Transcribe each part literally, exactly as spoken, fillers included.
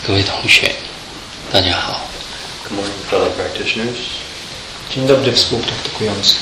各位同学，大家好。 Good morning, fellow practitioners. Dzień dobry, współpraktykujący.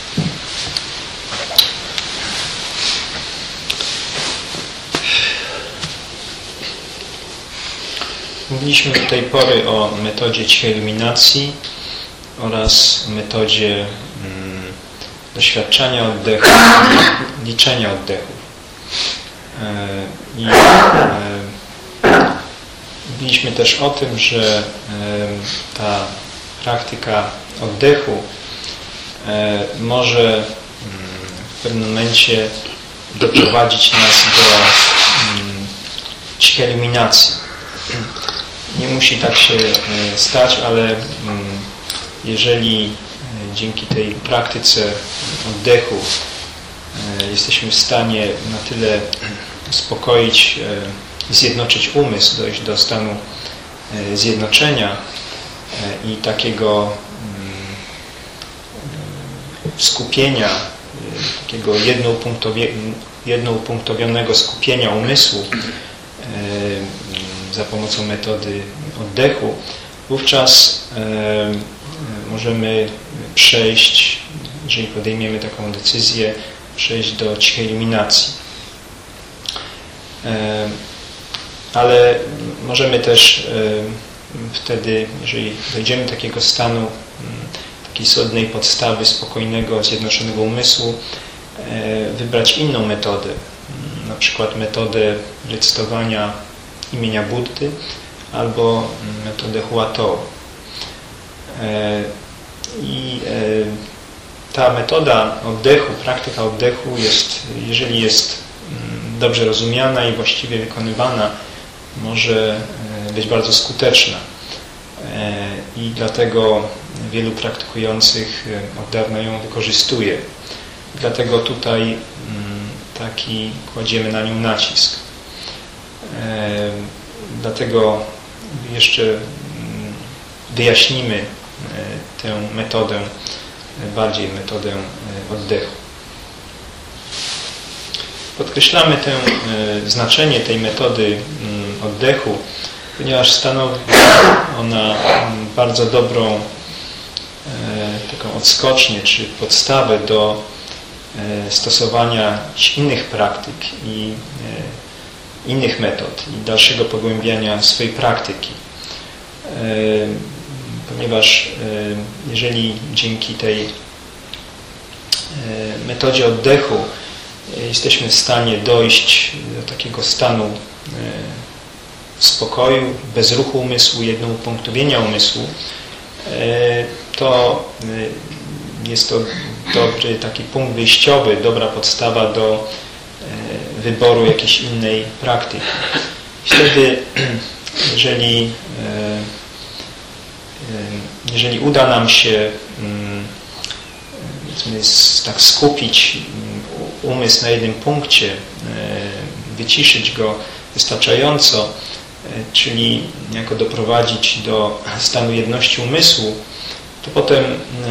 Mówiliśmy do tej pory o metodzie cichej iluminacji oraz metodzie mm, doświadczania oddechu, liczenia oddechów. E, I e, mówiliśmy też o tym, że e, ta praktyka oddechu e, może mm, w pewnym momencie doprowadzić nas do mm, cichej iluminacji. Nie musi tak się stać, ale jeżeli dzięki tej praktyce oddechu jesteśmy w stanie na tyle uspokoić, zjednoczyć umysł, dojść do stanu zjednoczenia i takiego skupienia, takiego jednoupunktowionego skupienia umysłu za pomocą metody oddechu, wówczas e, możemy przejść, jeżeli podejmiemy taką decyzję, przejść do cichej iluminacji. E, ale możemy też e, wtedy, jeżeli dojdziemy do takiego stanu, takiej solidnej podstawy, spokojnego, zjednoczonego umysłu, e, wybrać inną metodę, na przykład metodę recytowania imienia Buddy albo metodę Huatou. I ta metoda oddechu, praktyka oddechu jest, jeżeli jest dobrze rozumiana i właściwie wykonywana, może być bardzo skuteczna. I dlatego wielu praktykujących od dawna ją wykorzystuje. Dlatego tutaj taki kładziemy na nią nacisk. Dlatego jeszcze wyjaśnimy tę metodę, bardziej metodę oddechu. Podkreślamy tę, znaczenie tej metody oddechu, ponieważ stanowi ona bardzo dobrą taką odskocznię czy podstawę do stosowania innych praktyk i innych metod i dalszego pogłębiania swojej praktyki. Ponieważ jeżeli dzięki tej metodzie oddechu jesteśmy w stanie dojść do takiego stanu spokoju, bez ruchu umysłu, jednoupunktowienia umysłu, to jest to dobry taki punkt wyjściowy, dobra podstawa do wyboru jakiejś innej praktyki. Wtedy, jeżeli, jeżeli uda nam się tak skupić umysł na jednym punkcie, wyciszyć go wystarczająco, czyli jako doprowadzić do stanu jedności umysłu, to potem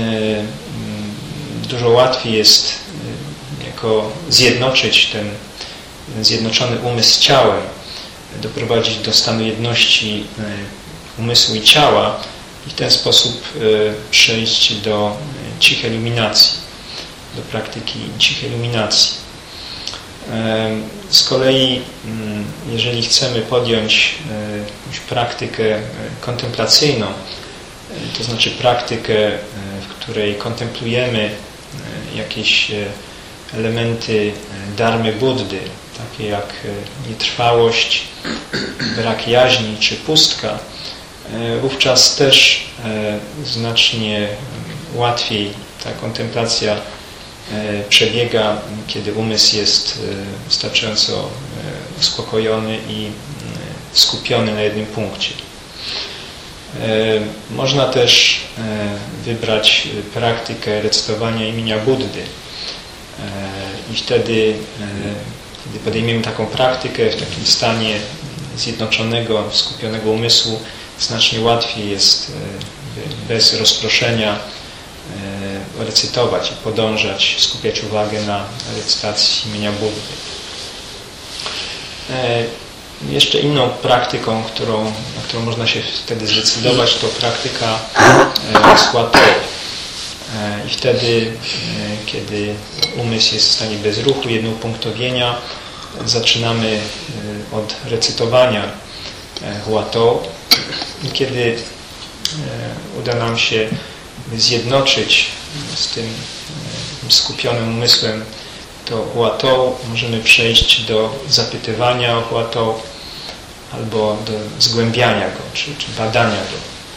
dużo łatwiej jest jako zjednoczyć ten zjednoczony umysł z ciałem, doprowadzić do stanu jedności umysłu i ciała i w ten sposób przejść do cichej iluminacji, do praktyki cichej iluminacji. Z kolei, jeżeli chcemy podjąć jakąś praktykę kontemplacyjną, to znaczy praktykę, w której kontemplujemy jakieś elementy dharmy Buddy, takie jak nietrwałość, brak jaźni czy pustka, wówczas też znacznie łatwiej ta kontemplacja przebiega, kiedy umysł jest wystarczająco uspokojony i skupiony na jednym punkcie. Można też wybrać praktykę recytowania imienia Buddy. I wtedy, kiedy podejmiemy taką praktykę w takim stanie zjednoczonego, skupionego umysłu, znacznie łatwiej jest bez rozproszenia recytować i podążać, skupiać uwagę na recytacji imienia Buddy. Jeszcze inną praktyką, którą, na którą można się wtedy zdecydować, to praktyka Hua-To. I wtedy, kiedy umysł jest w stanie bezruchu, jednoupunktowienia, zaczynamy od recytowania Hua-To. I kiedy uda nam się zjednoczyć z tym skupionym umysłem to Hua-To, możemy przejść do zapytywania o Hua-To albo do zgłębiania go, czy, czy badania go.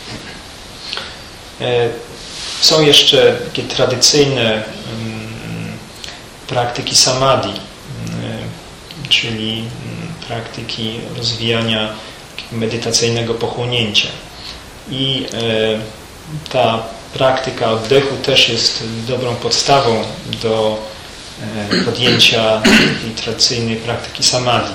Są jeszcze takie tradycyjne praktyki samadhi, czyli praktyki rozwijania medytacyjnego pochłonięcia. I ta praktyka oddechu też jest dobrą podstawą do podjęcia tej tradycyjnej praktyki samadhi.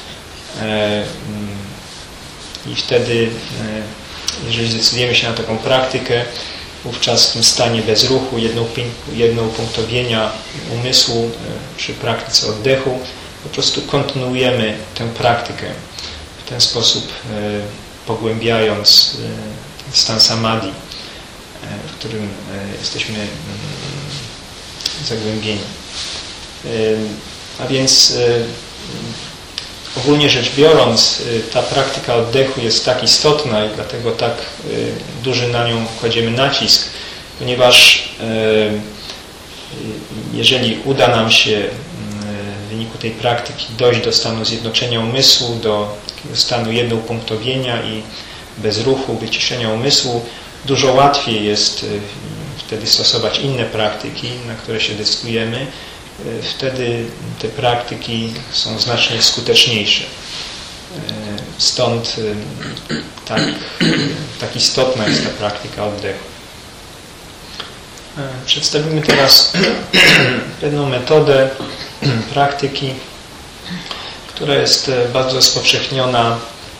I wtedy, jeżeli zdecydujemy się na taką praktykę, wówczas w tym stanie bezruchu, jednoupunktowienia umysłu przy praktyce oddechu, po prostu kontynuujemy tę praktykę. W ten sposób pogłębiając stan samadhi, w którym jesteśmy zagłębieni. A więc ogólnie rzecz biorąc, ta praktyka oddechu jest tak istotna i dlatego tak duży na nią kładziemy nacisk, ponieważ jeżeli uda nam się w wyniku tej praktyki dojść do stanu zjednoczenia umysłu, do takiego stanu jednoupunktowienia i bezruchu, wyciszenia umysłu, dużo łatwiej jest wtedy stosować inne praktyki, na które się decydujemy. Wtedy te praktyki są znacznie skuteczniejsze. Stąd tak, tak istotna jest ta praktyka oddechu. Przedstawimy teraz pewną metodę praktyki, która jest bardzo rozpowszechniona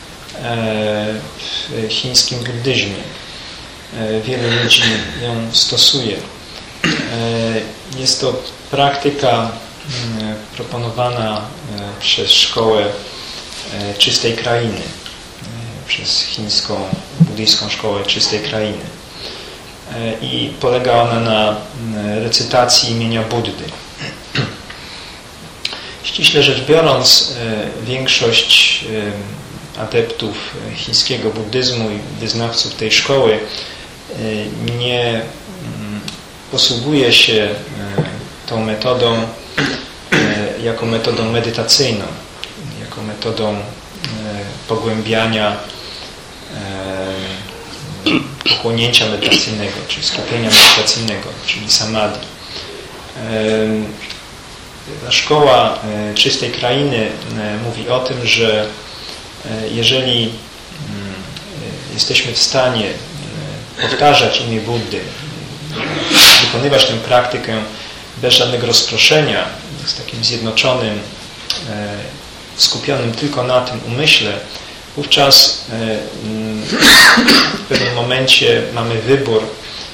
w chińskim buddyzmie. Wielu ludzi ją stosuje. Jest to praktyka proponowana przez szkołę czystej krainy, przez chińską, buddyjską szkołę czystej krainy. I polega ona na recytacji imienia Buddy. Ściśle rzecz biorąc, większość adeptów chińskiego buddyzmu i wyznawców tej szkoły nie posługuje się tą metodą jako metodą medytacyjną, jako metodą pogłębiania, pochłonięcia medytacyjnego, czyli skupienia medytacyjnego, czyli samadhi. Ta szkoła czystej krainy mówi o tym, że jeżeli jesteśmy w stanie powtarzać imię Buddy, wykonywać tę praktykę bez żadnego rozproszenia, z takim zjednoczonym, skupionym tylko na tym umyśle, wówczas w pewnym momencie mamy wybór,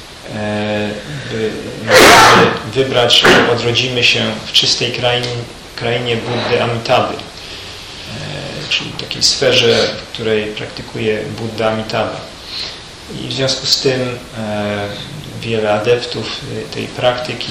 by wybrać, że odrodzimy się w czystej krainie, krainie Buddy Amitabhy, czyli takiej sferze, w której praktykuje Buddha Amitabha. I w związku z tym wiele adeptów tej praktyki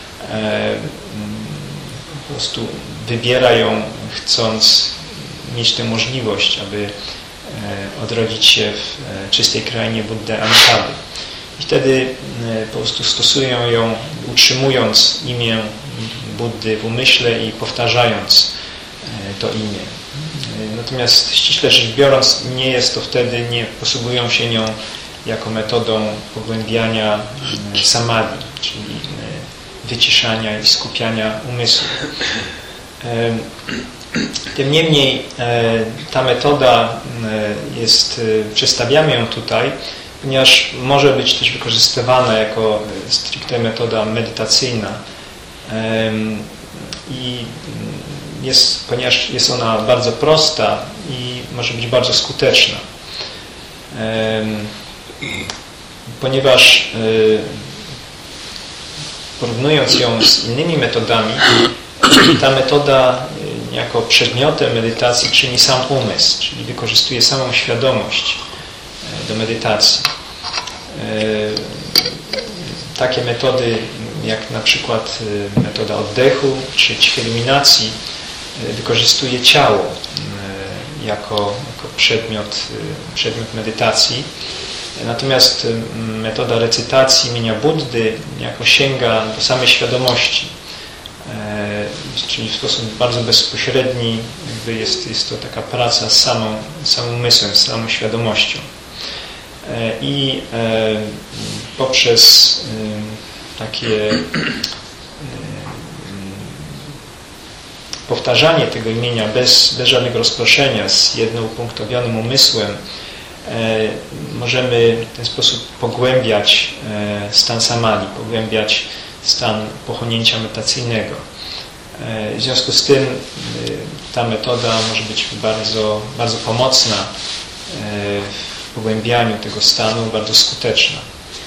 po prostu wybiera ją, chcąc mieć tę możliwość, aby odrodzić się w czystej krainie Buddy Amitabhy. I wtedy po prostu stosują ją, utrzymując imię Buddy w umyśle i powtarzając to imię. Natomiast ściśle rzecz biorąc, nie jest to wtedy, nie posługują się nią jako metodą pogłębiania samadhi, czyli wyciszania i skupiania umysłu. Tym niemniej ta metoda jest, przedstawiamy ją tutaj, ponieważ może być też wykorzystywana jako stricte metoda medytacyjna i jest, ponieważ jest ona bardzo prosta i może być bardzo skuteczna. Ponieważ porównując ją z innymi metodami, ta metoda jako przedmiotem medytacji czyni sam umysł, czyli wykorzystuje samą świadomość do medytacji. Takie metody jak na przykład metoda oddechu czy ćwieluminacji wykorzystuje ciało jako, jako przedmiot, przedmiot medytacji. Natomiast metoda recytacji imienia Buddy jako sięga do samej świadomości, czyli w sposób bardzo bezpośredni jakby jest, jest to taka praca z samą, samym umysłem, z samą świadomością. I poprzez takie powtarzanie tego imienia bez, bez żadnego rozproszenia, z jednoupunktowionym umysłem, możemy w ten sposób pogłębiać stan samadhi, pogłębiać stan pochłonięcia meditacyjnego. W związku z tym ta metoda może być bardzo, bardzo pomocna w pogłębianiu tego stanu, bardzo skuteczna.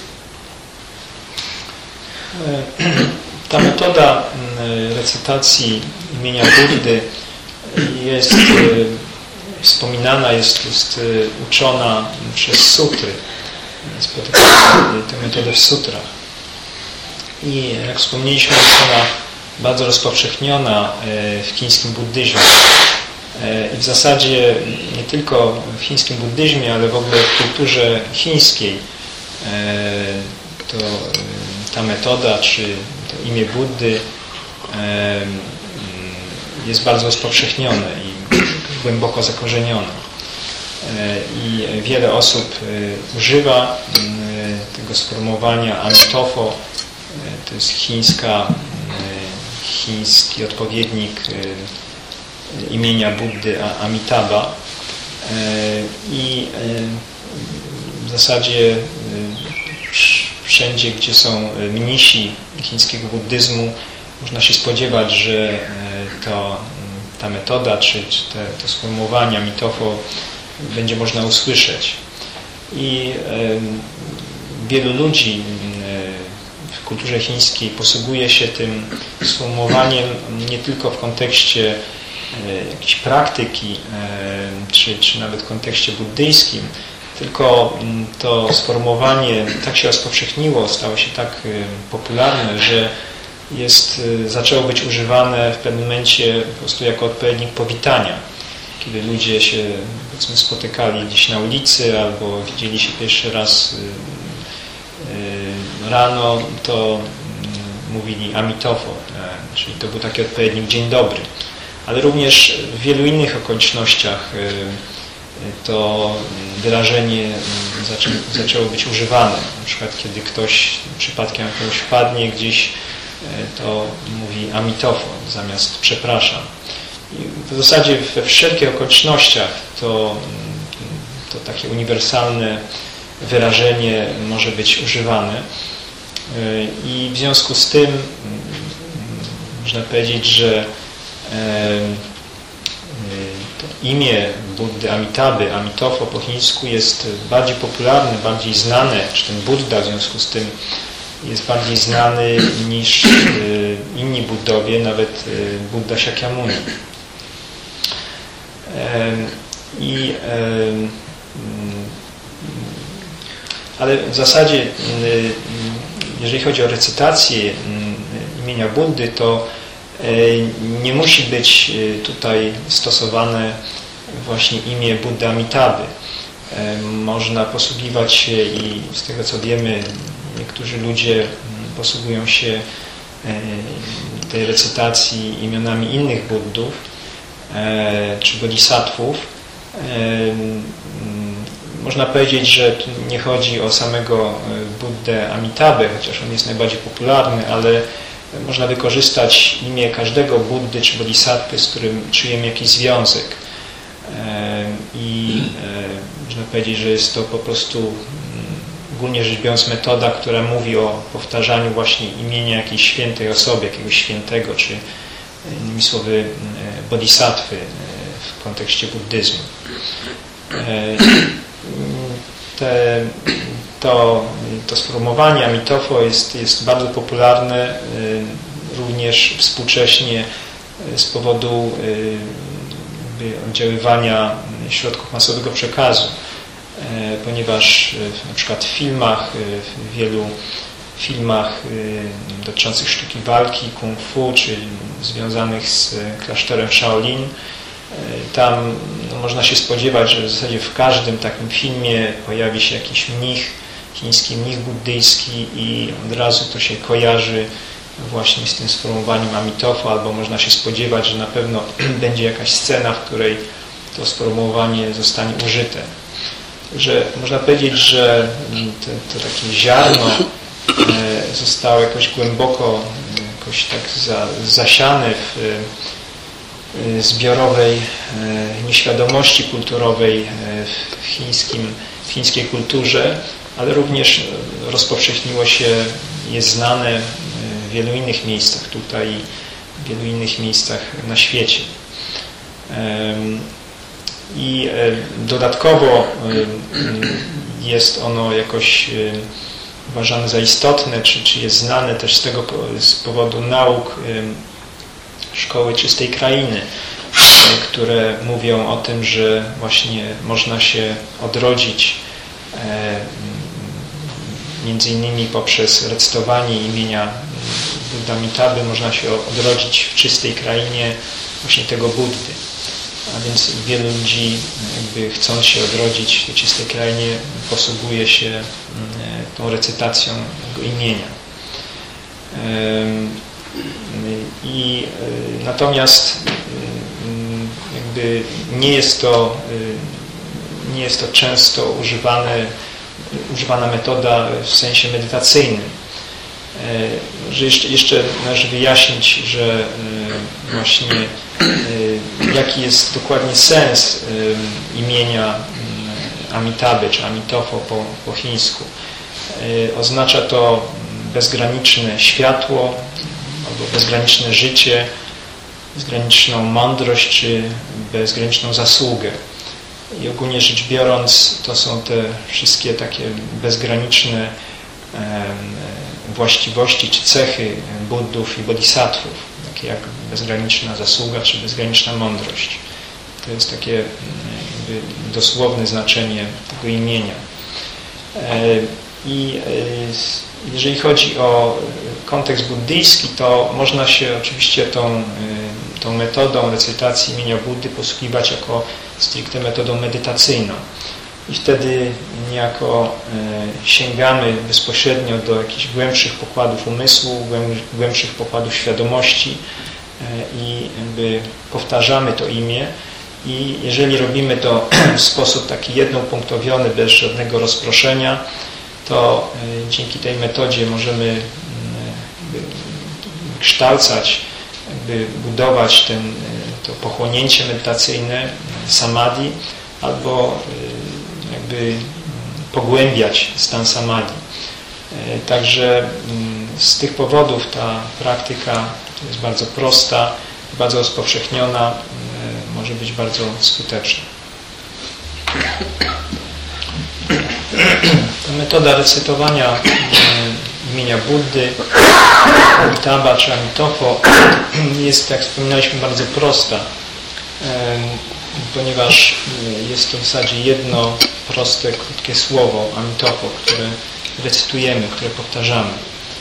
Ta metoda recytacji imienia Buddy jest wspominana, jest, jest uczona przez sutry. Spotykamy tę metodę w sutrach. I jak wspomnieliśmy, jest ona bardzo rozpowszechniona w chińskim buddyzmie. I w zasadzie nie tylko w chińskim buddyzmie, ale w ogóle w kulturze chińskiej to ta metoda, czy to imię Buddy jest bardzo rozpowszechnione i głęboko zakorzenione. I wiele osób używa tego sformułowania Amitofo. To jest chińska, chiński odpowiednik imienia Buddy Amitabha. I w zasadzie wszędzie, gdzie są mnisi chińskiego buddyzmu, można się spodziewać, że to, ta metoda, czy, czy te, to sformułowanie Amitofo będzie można usłyszeć. I wielu ludzi w kulturze chińskiej posługuje się tym sformułowaniem nie tylko w kontekście jakiejś praktyki, czy, czy nawet w kontekście buddyjskim, tylko to sformułowanie tak się rozpowszechniło, stało się tak popularne, że jest, zaczęło być używane w pewnym momencie po prostu jako odpowiednik powitania. Kiedy ludzie się, powiedzmy, spotykali gdzieś na ulicy albo widzieli się pierwszy raz rano, to mówili Amitofo, czyli to był taki odpowiednik dzień dobry. Ale również w wielu innych okolicznościach to wyrażenie zaczę, zaczęło być używane. Na przykład kiedy ktoś przypadkiem kogoś wpadnie gdzieś, to mówi Amitofo zamiast przepraszam. I w zasadzie we wszelkich okolicznościach to, to takie uniwersalne wyrażenie może być używane. I w związku z tym można powiedzieć, że to imię Buddy Amitabhy, Amitofo po chińsku jest bardziej popularne, bardziej znane, czy ten Buddha w związku z tym jest bardziej znany niż inni Buddowie, nawet Buddha Shakyamuni. I, ale w zasadzie, jeżeli chodzi o recytację imienia Buddy, to nie musi być tutaj stosowane właśnie imię Buddy Amitabhy. Można posługiwać się i z tego co wiemy, niektórzy ludzie posługują się tej recytacji imionami innych Buddów czy bodhisattvów. Można powiedzieć, że nie chodzi o samego Buddę Amitabhę, chociaż on jest najbardziej popularny, ale można wykorzystać imię każdego Buddy czy bodhisattwy, z którym czujemy jakiś związek. I można powiedzieć, że jest to po prostu ogólnie rzecz biorąc metoda, która mówi o powtarzaniu właśnie imienia jakiejś świętej osoby, jakiegoś świętego, czy innymi słowy bodhisattwy w kontekście buddyzmu. Te, to, to sformułowanie Amitofo jest, jest bardzo popularne również współcześnie z powodu oddziaływania środków masowego przekazu, ponieważ na przykład w filmach, w wielu filmach dotyczących sztuki walki, kung fu, czy związanych z klasztorem Shaolin, tam no, można się spodziewać, że w zasadzie w każdym takim filmie pojawi się jakiś mnich, chiński mnich buddyjski i od razu to się kojarzy właśnie z tym sformułowaniem Amitofo, albo można się spodziewać, że na pewno będzie jakaś scena, w której to sformułowanie zostanie użyte. Także można powiedzieć, że to, to takie ziarno zostało jakoś głęboko jakoś tak za, zasiane w zbiorowej nieświadomości kulturowej w, chińskim, w chińskiej kulturze, ale również rozpowszechniło się, jest znane w wielu innych miejscach tutaj i w wielu innych miejscach na świecie. I dodatkowo jest ono jakoś uważane za istotne, czy, czy jest znane też z tego z powodu nauk Szkoły Czystej Krainy, które mówią o tym, że właśnie można się odrodzić między innymi poprzez recytowanie imienia Buddy Amitabhy, można się odrodzić w czystej krainie właśnie tego Buddy. A więc wielu ludzi, jakby chcąc się odrodzić w tej czystej krainie, posługuje się tą recytacją jego imienia. I natomiast jakby nie jest to, nie jest to często używane, używana metoda w sensie medytacyjnym. Że jeszcze, jeszcze należy wyjaśnić, że właśnie jaki jest dokładnie sens imienia Amitabhy czy Amitofo po, po chińsku. Oznacza to bezgraniczne światło albo bezgraniczne życie, bezgraniczną mądrość czy bezgraniczną zasługę. I ogólnie rzecz biorąc, to są te wszystkie takie bezgraniczne właściwości czy cechy Buddów i Bodhisattvów, takie jak bezgraniczna zasługa czy bezgraniczna mądrość. To jest takie jakby dosłowne znaczenie tego imienia. I jeżeli chodzi o kontekst buddyjski, to można się oczywiście tą, tą metodą recytacji imienia Buddy posługiwać jako stricte metodą medytacyjną. I wtedy niejako sięgamy bezpośrednio do jakichś głębszych pokładów umysłu, głębszych pokładów świadomości i jakby powtarzamy to imię. I jeżeli robimy to w sposób taki jednopunktowiony, bez żadnego rozproszenia, to dzięki tej metodzie możemy kształcać, jakby budować ten, to pochłonięcie medytacyjne, samadhi, albo jakby pogłębiać stan samadhi. Także z tych powodów ta praktyka jest bardzo prosta, bardzo rozpowszechniona, może być bardzo skuteczna. Ta metoda recytowania imienia Buddy, Amitabha czy Amitofo jest, jak wspominaliśmy, bardzo prosta, ponieważ jest to w zasadzie jedno proste, krótkie słowo Amitofo, które recytujemy, które powtarzamy.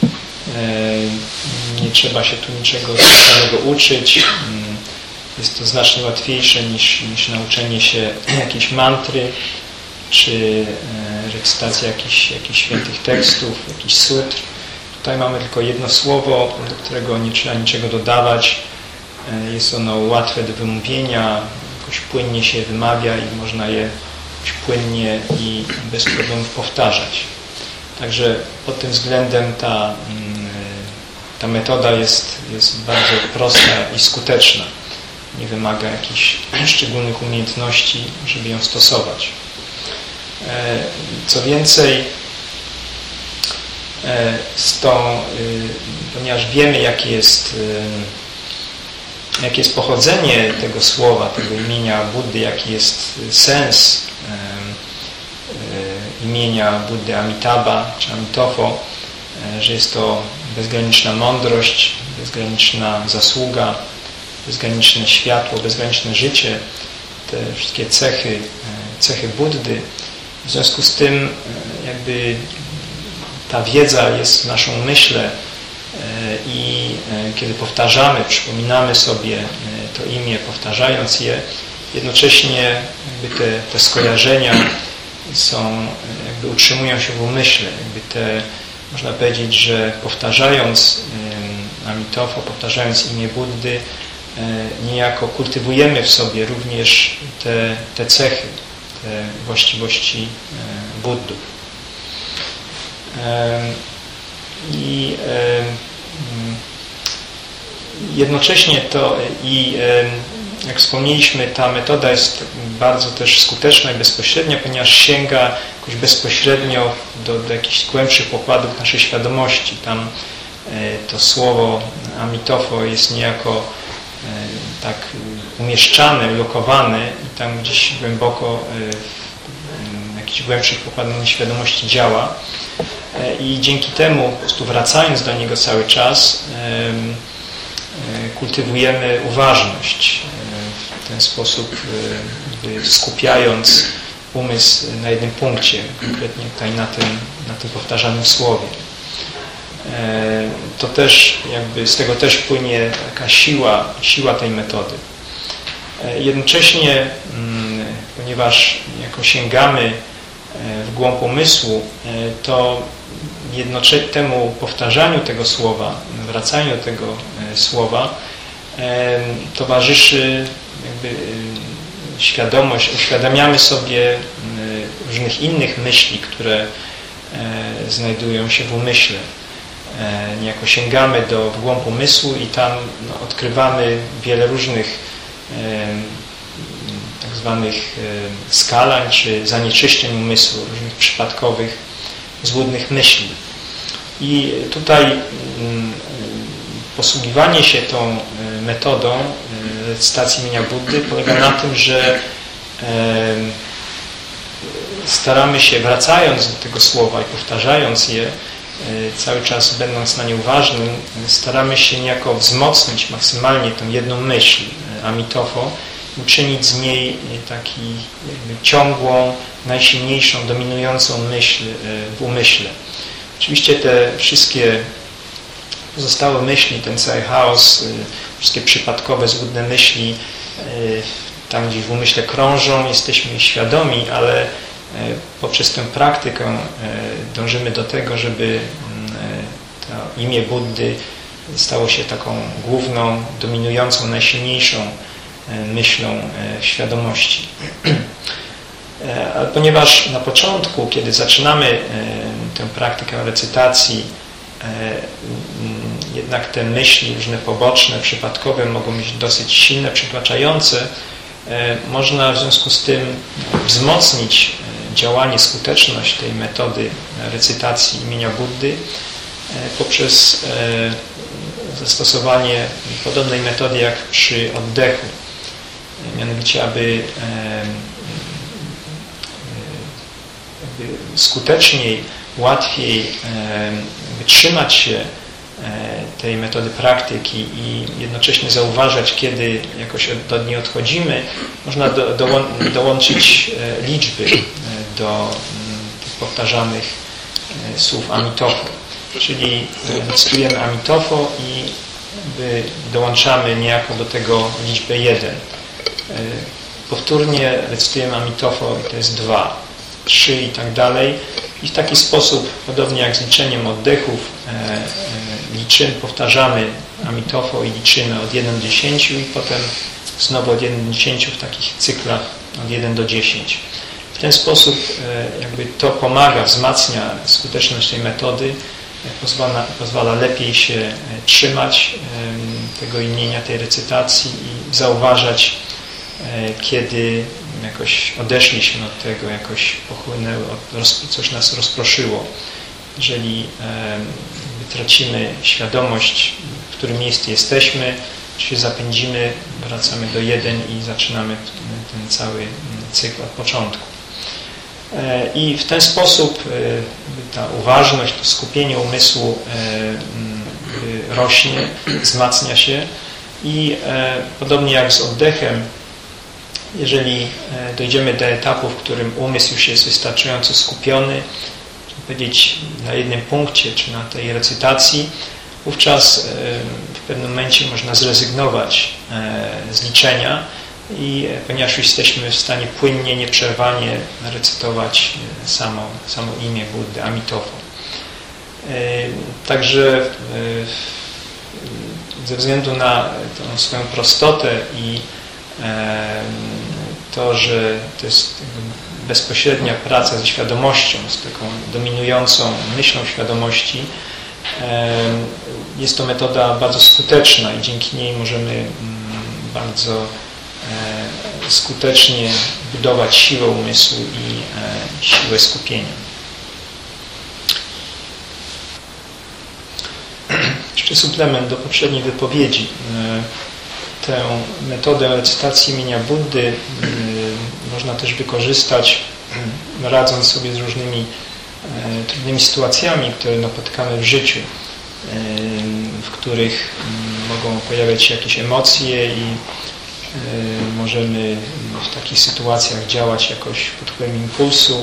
Nie trzeba się tu niczego specjalnego uczyć. Jest to znacznie łatwiejsze niż, niż nauczenie się jakiejś mantry, czy recytacja jakichś, jakichś świętych tekstów, jakichś sutr. Tutaj mamy tylko jedno słowo, do którego nie trzeba niczego dodawać. Jest ono łatwe do wymówienia, jakoś płynnie się wymawia i można je jakoś płynnie i bez problemów powtarzać. Także pod tym względem ta, ta metoda jest, jest bardzo prosta i skuteczna. Nie wymaga jakichś szczególnych umiejętności, żeby ją stosować. Co więcej, z tą, ponieważ wiemy, jakie jest, jakie jest pochodzenie tego słowa, tego imienia Buddy, jaki jest sens imienia Buddy Amitabha czy Amitofo, że jest to bezgraniczna mądrość, bezgraniczna zasługa, bezgraniczne światło, bezgraniczne życie, te wszystkie cechy, cechy Buddy. W związku z tym jakby ta wiedza jest w naszym umyśle i kiedy powtarzamy, przypominamy sobie to imię, powtarzając je, jednocześnie jakby te, te skojarzenia są, jakby utrzymują się w umyśle. Jakby te, można powiedzieć, że powtarzając Amitofo, powtarzając imię Buddy, niejako kultywujemy w sobie również te, te cechy, te właściwości Buddów. I jednocześnie to i jak wspomnieliśmy, ta metoda jest bardzo też skuteczna i bezpośrednia, ponieważ sięga jakoś bezpośrednio do, do jakichś głębszych pokładów naszej świadomości. Tam to słowo Amitofo jest niejako tak umieszczane, lokowane i tam gdzieś głęboko w jakichś głębszych pokładach świadomości działa. I dzięki temu, po prostu wracając do niego cały czas, kultywujemy uważność. W ten sposób skupiając umysł na jednym punkcie, konkretnie tutaj na tym, na tym powtarzanym słowie. To też jakby z tego też płynie taka siła, siła tej metody. Jednocześnie, ponieważ jako sięgamy w głąb umysłu, to jednocześnie temu powtarzaniu tego słowa, wracaniu do tego słowa towarzyszy jakby świadomość, uświadamiamy sobie różnych innych myśli, które znajdują się w umyśle. Niejako sięgamy do w głąb umysłu i tam no, odkrywamy wiele różnych tak zwanych skalań czy zanieczyszczeń umysłu, różnych przypadkowych, złudnych myśli. I tutaj posługiwanie się tą metodą recytacji imienia Buddy polega na tym, że staramy się, wracając do tego słowa i powtarzając je, cały czas będąc na nie uważnym, staramy się niejako wzmocnić maksymalnie tą jedną myśl, Amitofo, uczynić z niej taki jakby ciągłą, najsilniejszą, dominującą myśl w umyśle. Oczywiście te wszystkie pozostałe myśli, ten cały chaos, wszystkie przypadkowe, złudne myśli tam gdzieś w umyśle krążą, jesteśmy świadomi, ale poprzez tę praktykę dążymy do tego, żeby to imię Buddy stało się taką główną, dominującą, najsilniejszą myślą świadomości. Ale ponieważ na początku, kiedy zaczynamy tę praktykę recytacji, jednak te myśli różne poboczne, przypadkowe mogą być dosyć silne, przytłaczające, można w związku z tym wzmocnić działanie, skuteczność tej metody recytacji imienia Buddy poprzez zastosowanie podobnej metody jak przy oddechu. Mianowicie, aby skuteczniej, łatwiej trzymać się tej metody praktyki i jednocześnie zauważać, kiedy jakoś od niej odchodzimy, można do, do, dołączyć liczby do tych powtarzanych słów Amitofo. Czyli recytujemy Amitofo i dołączamy niejako do tego liczbę jeden. Powtórnie recytujemy Amitofo i to jest dwa, trzy i tak dalej. I w taki sposób, podobnie jak z liczeniem oddechów, liczymy, powtarzamy Amitofo i liczymy od jeden do dziesięciu i potem znowu od jeden do dziesięciu w takich cyklach od jeden do dziesięciu. W ten sposób jakby to pomaga, wzmacnia skuteczność tej metody, pozwala, pozwala lepiej się trzymać tego imienia, tej recytacji i zauważać, kiedy jakoś odeszliśmy od tego, jakoś pochłynęło, coś nas rozproszyło. Jeżeli tracimy świadomość, w którym miejscu jesteśmy, czy się zapędzimy, wracamy do jeden i zaczynamy ten cały cykl od początku. I w ten sposób ta uważność, to skupienie umysłu rośnie, wzmacnia się I podobnie jak z oddechem, jeżeli dojdziemy do etapu, w którym umysł już jest wystarczająco skupiony, powiedzieć na jednym punkcie, czy na tej recytacji, wówczas w pewnym momencie można zrezygnować z liczenia, i ponieważ już jesteśmy w stanie płynnie, nieprzerwanie recytować samo, samo imię Buddy, Amitofo. Także ze względu na tą swoją prostotę i to, że to jest bezpośrednia praca ze świadomością, z taką dominującą myślą świadomości, jest to metoda bardzo skuteczna i dzięki niej możemy bardzo skutecznie budować siłę umysłu i siłę skupienia. Jeszcze suplement do poprzedniej wypowiedzi. Tę metodę recytacji imienia Buddy można też wykorzystać, radząc sobie z różnymi trudnymi sytuacjami, które napotykamy w życiu, w których mogą pojawiać się jakieś emocje i możemy w takich sytuacjach działać jakoś pod wpływem impulsu,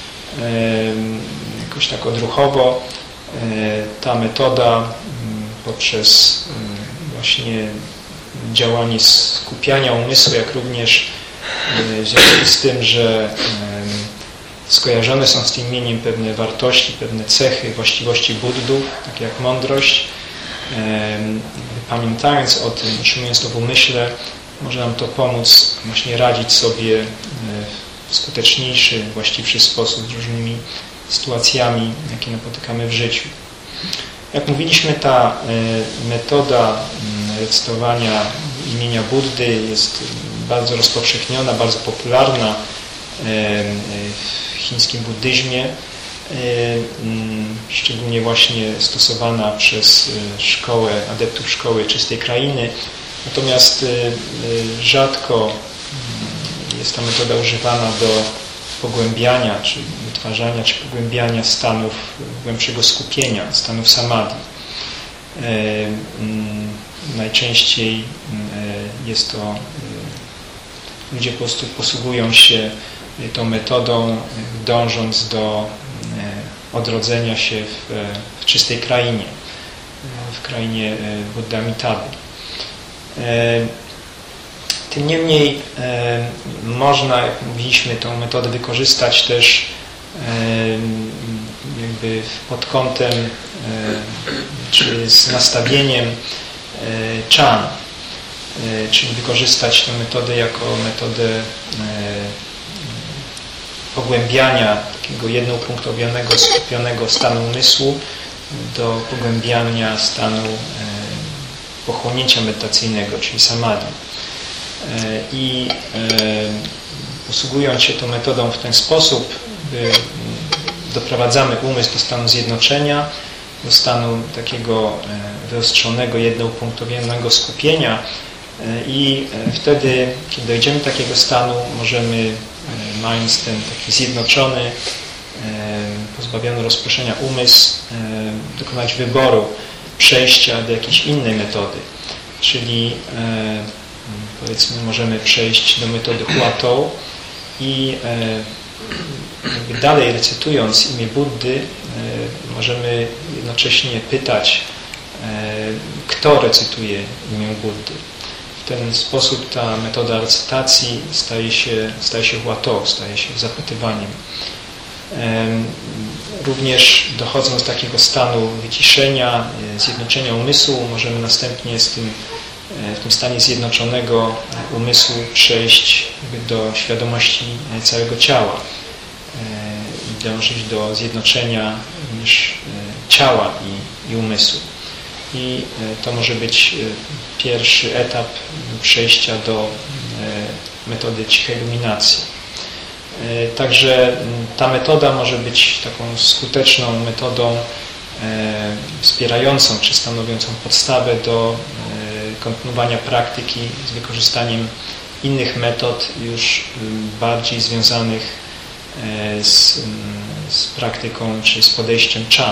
jakoś tak odruchowo. Ta metoda poprzez właśnie działanie skupiania umysłu, jak również w związku z tym, że skojarzone są z tym imieniem pewne wartości, pewne cechy, właściwości Buddów, takie jak mądrość. Pamiętając o tym, utrzymując to w umyśle, może nam to pomóc właśnie radzić sobie w skuteczniejszy, właściwszy sposób z różnymi sytuacjami, jakie napotykamy w życiu. Jak mówiliśmy, ta metoda recytowania imienia Buddy jest bardzo rozpowszechniona, bardzo popularna w chińskim buddyzmie, szczególnie właśnie stosowana przez szkołę, adeptów szkoły czystej krainy. Natomiast rzadko jest ta metoda używana do pogłębiania, czy wytwarzania, czy pogłębiania stanów głębszego skupienia, stanów samadhi. Najczęściej jest to, ludzie po prostu posługują się tą metodą, dążąc do odrodzenia się w, w czystej krainie, w krainie Buddy Amitabhy. Tym niemniej można, jak mówiliśmy, tą metodę wykorzystać też jakby pod kątem czy z nastawieniem Chan, czyli wykorzystać tę metodę jako metodę pogłębiania takiego jednoupunktowionego, skupionego stanu umysłu do pogłębiania stanu pochłonięcia medytacyjnego, czyli samadhi. I posługując się tą metodą w ten sposób, doprowadzamy umysł do stanu zjednoczenia, do stanu takiego wyostrzonego, jednoupunktowionego skupienia i wtedy, kiedy dojdziemy do takiego stanu, możemy, mając ten taki zjednoczony, pozbawiony rozproszenia umysł, dokonać wyboru przejścia do jakiejś innej metody. Czyli powiedzmy, możemy przejść do metody Huatou i dalej recytując imię Buddy, możemy jednocześnie pytać, kto recytuje imię Buddy. W ten sposób ta metoda recytacji staje się, staje się Huatou, staje się zapytywaniem. Również dochodząc do takiego stanu wyciszenia, zjednoczenia umysłu, możemy następnie z tym, w tym stanie zjednoczonego umysłu przejść do świadomości całego ciała i dążyć do zjednoczenia również ciała i, i umysłu. I to może być pierwszy etap przejścia do metody cichej iluminacji. Także ta metoda może być taką skuteczną metodą wspierającą czy stanowiącą podstawę do kontynuowania praktyki z wykorzystaniem innych metod już bardziej związanych z, z praktyką czy z podejściem Chan.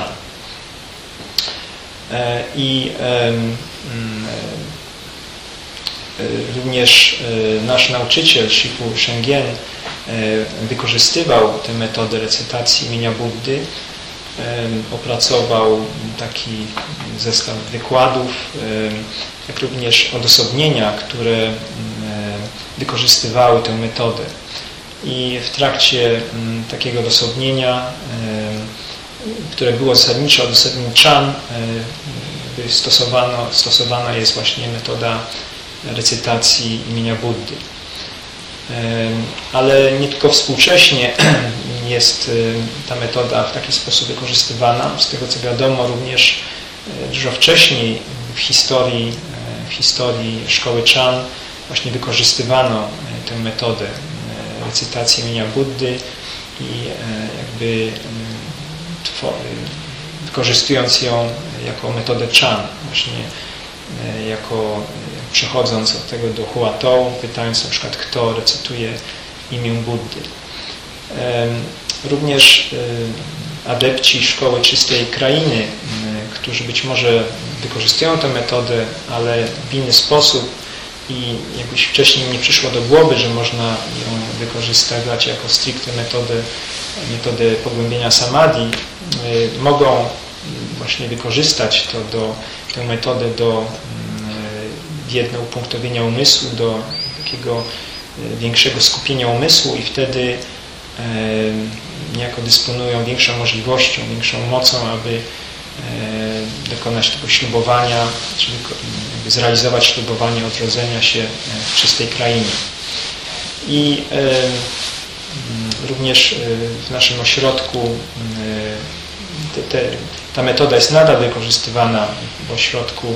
Również nasz nauczyciel Shifu Shengen wykorzystywał tę metodę recytacji imienia Buddy. Opracował taki zestaw wykładów, jak również odosobnienia, które wykorzystywały tę metodę. I w trakcie takiego odosobnienia, które było zasadniczo odosobnieniem Chan, stosowano, stosowana jest właśnie metoda recytacji imienia Buddy. Ale nie tylko współcześnie jest ta metoda w taki sposób wykorzystywana. Z tego co wiadomo, również dużo wcześniej w historii, w historii szkoły Chan właśnie wykorzystywano tę metodę recytacji imienia Buddy i jakby wykorzystując ją jako metodę Chan, właśnie jako przechodząc od tego do Huatou, pytając na przykład, kto recytuje imię Buddy. Również adepci szkoły czystej krainy, którzy być może wykorzystują tę metodę, ale w inny sposób i jakoś wcześniej nie przyszło do głowy, że można ją wykorzystywać jako stricte metodę, metodę pogłębienia samadhi, mogą właśnie wykorzystać to do, tę metodę do jedno upunktowienia umysłu, do takiego większego skupienia umysłu i wtedy niejako dysponują większą możliwością, większą mocą, aby dokonać tego ślubowania, czyli zrealizować ślubowanie odrodzenia się w czystej krainie. I również w naszym ośrodku te, te, ta metoda jest nadal wykorzystywana w ośrodku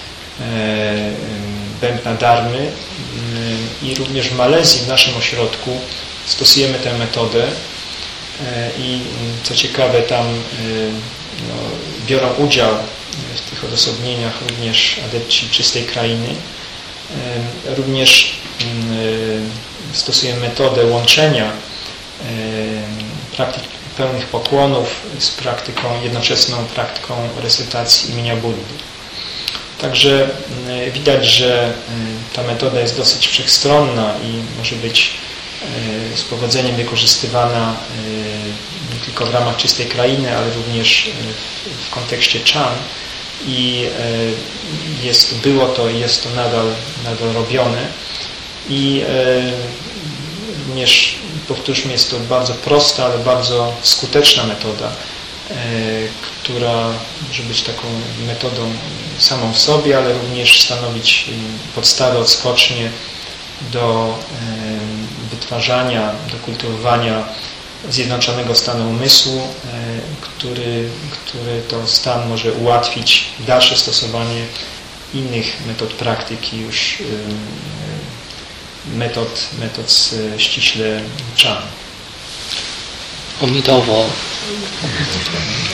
Bębna Dharmy i również w Malezji, w naszym ośrodku stosujemy tę metodę i co ciekawe tam no, biorą udział w tych odosobnieniach również adepci czystej krainy. Również stosujemy metodę łączenia praktyk pełnych pokłonów z praktyką, jednoczesną praktyką recytacji imienia Buddy. Także widać, że ta metoda jest dosyć wszechstronna i może być z powodzeniem wykorzystywana nie tylko w ramach czystej krainy, ale również w kontekście Chan i jest, było to i jest to nadal, nadal robione i również powtórzmy, jest to bardzo prosta, ale bardzo skuteczna metoda, która może być taką metodą samą w sobie, ale również stanowić podstawę, odskocznię do wytwarzania, do kultywowania zjednoczonego stanu umysłu, który, który to stan może ułatwić dalsze stosowanie innych metod praktyki, już metod, metod ściśle Chan. 阿弥陀佛。